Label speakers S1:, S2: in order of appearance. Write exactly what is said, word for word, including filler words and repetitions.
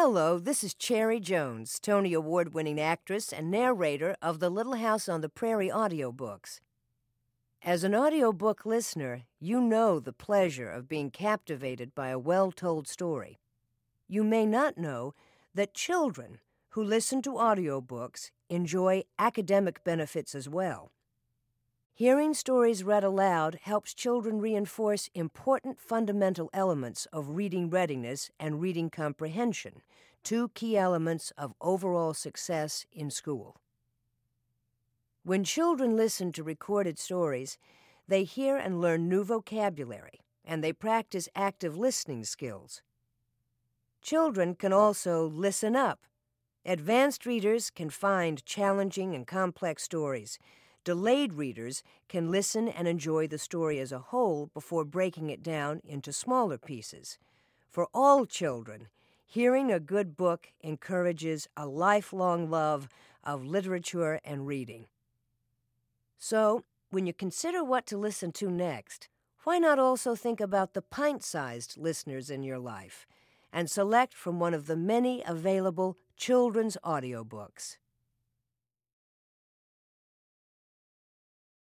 S1: Hello, this is Cherry Jones, Tony Award-winning actress and narrator of the Little House on the Prairie audiobooks. As an audiobook listener, you know the pleasure of being captivated by a well-told story. You may not know that children who listen to audiobooks enjoy academic benefits as well. Hearing stories read aloud helps children reinforce important fundamental elements of reading readiness and reading comprehension, two key elements of overall success in school. When children listen to recorded stories, they hear and learn new vocabulary, and they practice active listening skills. Children can also listen up. Advanced readers can find challenging and complex stories. Delayed readers can listen and enjoy the story as a whole before breaking it down into smaller pieces. For all children, hearing a good book encourages a lifelong love of literature and reading. So, when you consider what to listen to next, why not also think about the pint-sized listeners in your life and select from one of the many available children's audiobooks?